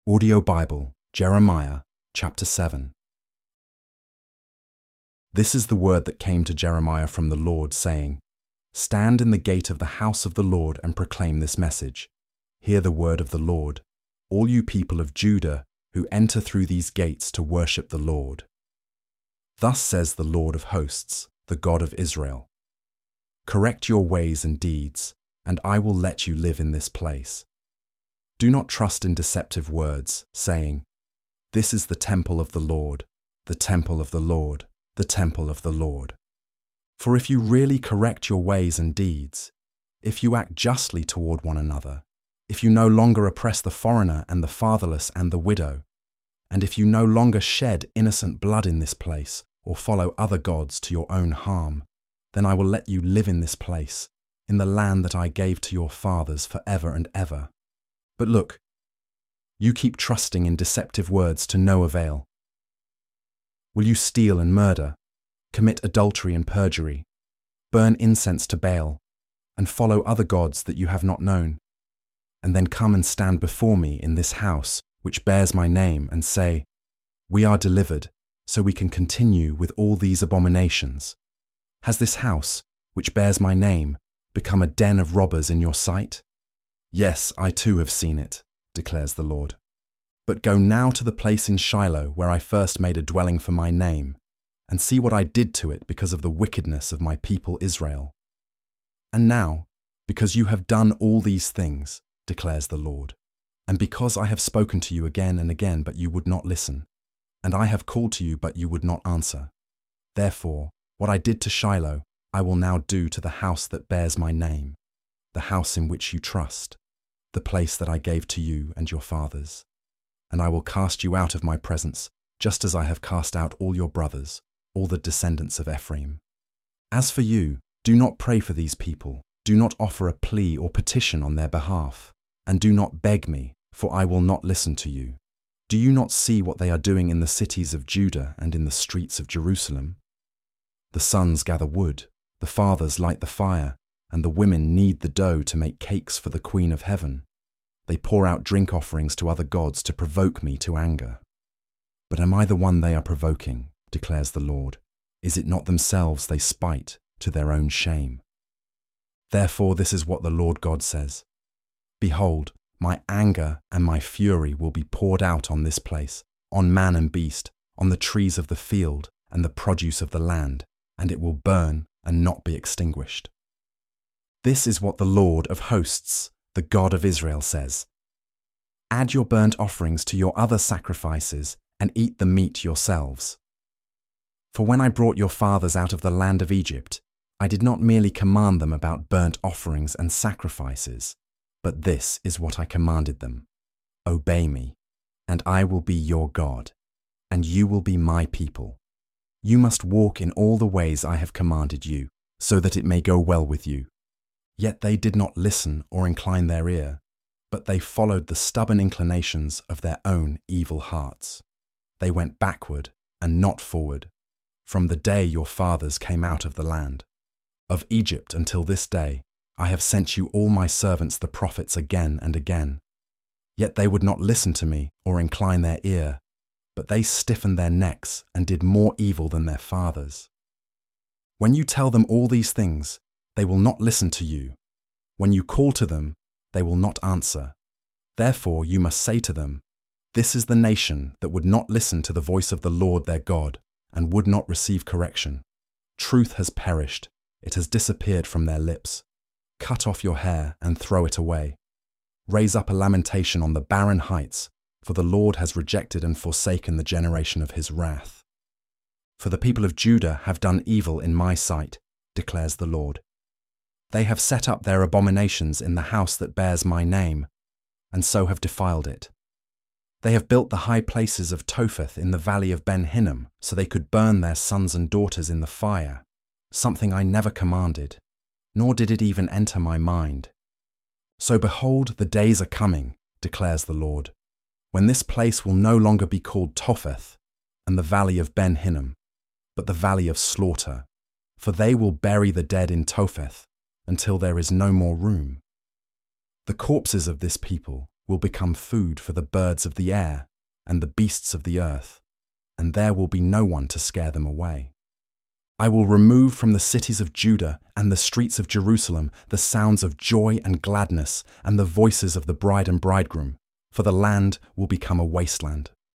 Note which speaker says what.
Speaker 1: Audio Bible, Jeremiah, chapter 7. This is the word that came to Jeremiah from the Lord, saying, Stand in the gate of the house of the Lord and proclaim this message. Hear the word of the Lord, all you people of Judah who enter through these gates to worship the Lord. Thus says the Lord of hosts, the God of Israel. Correct your ways and deeds, and I will let you live in this place. Do not trust in deceptive words, saying, This is the temple of the Lord, the temple of the Lord, the temple of the Lord. For if you really correct your ways and deeds, if you act justly toward one another, if you no longer oppress the foreigner and the fatherless and the widow, and if you no longer shed innocent blood in this place or follow other gods to your own harm, then I will let you live in this place, in the land that I gave to your fathers forever and ever. But look, you keep trusting in deceptive words to no avail. Will you steal and murder, commit adultery and perjury, burn incense to Baal, and follow other gods that you have not known, and then come and stand before me in this house which bears my name and say, We are delivered, so we can continue with all these abominations? Has this house, which bears my name, become a den of robbers in your sight? Yes, I too have seen it, declares the Lord. But go now to the place in Shiloh where I first made a dwelling for my name, and see what I did to it because of the wickedness of my people Israel. And now, because you have done all these things, declares the Lord, and because I have spoken to you again and again, but you would not listen, and I have called to you, but you would not answer, therefore, what I did to Shiloh, I will now do to the house that bears my name, the house in which you trust, the place that I gave to you and your fathers. And I will cast you out of my presence, just as I have cast out all your brothers, all the descendants of Ephraim. As for you, do not pray for these people, do not offer a plea or petition on their behalf, and do not beg me, for I will not listen to you. Do you not see what they are doing in the cities of Judah and in the streets of Jerusalem? The sons gather wood, the fathers light the fire, and the women knead the dough to make cakes for the Queen of Heaven. They pour out drink offerings to other gods to provoke me to anger. But am I the one they are provoking, declares the Lord? Is it not themselves they spite to their own shame? Therefore this is what the Lord God says. Behold, my anger and my fury will be poured out on this place, on man and beast, on the trees of the field and the produce of the land, and it will burn and not be extinguished. This is what the Lord of hosts, the God of Israel, says. Add your burnt offerings to your other sacrifices and eat the meat yourselves. For when I brought your fathers out of the land of Egypt, I did not merely command them about burnt offerings and sacrifices, but this is what I commanded them. Obey me, and I will be your God, and you will be my people. You must walk in all the ways I have commanded you, so that it may go well with you. Yet they did not listen or incline their ear, but they followed the stubborn inclinations of their own evil hearts. They went backward and not forward, from the day your fathers came out of the land. Of Egypt until this day, I have sent you all my servants the prophets again and again. Yet they would not listen to me or incline their ear, but they stiffened their necks and did more evil than their fathers. When you tell them all these things, they will not listen to you. When you call to them, they will not answer. Therefore you must say to them, This is the nation that would not listen to the voice of the Lord their God, and would not receive correction. Truth has perished, it has disappeared from their lips. Cut off your hair and throw it away. Raise up a lamentation on the barren heights, for the Lord has rejected and forsaken the generation of his wrath. For the people of Judah have done evil in my sight, declares the Lord. They have set up their abominations in the house that bears my name, and so have defiled it. They have built the high places of Topheth in the valley of Ben Hinnom, so they could burn their sons and daughters in the fire, something I never commanded, nor did it even enter my mind. So behold, the days are coming, declares the Lord, when this place will no longer be called Topheth and the valley of Ben Hinnom, but the valley of slaughter, for they will bury the dead in Topheth until there is no more room. The corpses of this people will become food for the birds of the air and the beasts of the earth, and there will be no one to scare them away. I will remove from the cities of Judah and the streets of Jerusalem the sounds of joy and gladness and the voices of the bride and bridegroom, for the land will become a wasteland.